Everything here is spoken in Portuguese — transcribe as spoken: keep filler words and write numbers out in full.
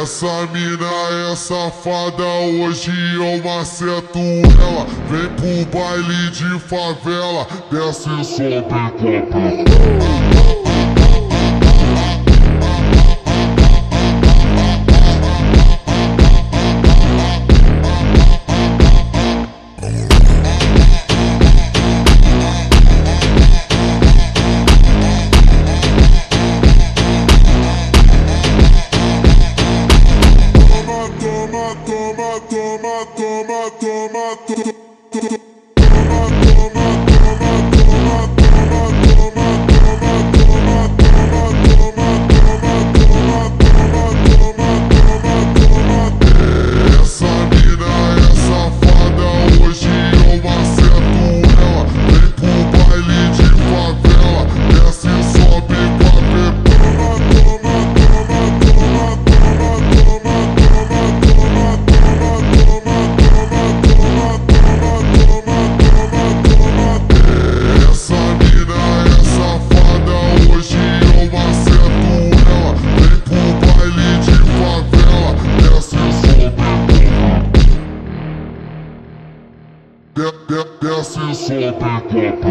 Essa mina é safada, hoje eu maceto ela. Vem pro baile de favela, desce e sobe copo. Toma, toma, toma, toma, toma. Desce e sobe copo.